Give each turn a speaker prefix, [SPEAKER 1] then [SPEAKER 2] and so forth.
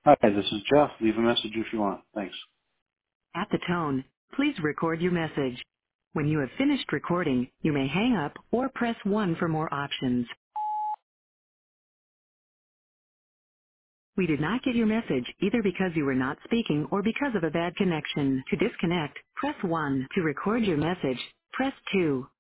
[SPEAKER 1] Hi, this is Jeff. Leave a message if you want. Thanks.
[SPEAKER 2] At the tone, please record your message. When you have finished recording, you may hang up or press 1 for more options. We did not get your message either because you were not speaking or because of a bad connection. To disconnect, press 1. To record your message, press 2.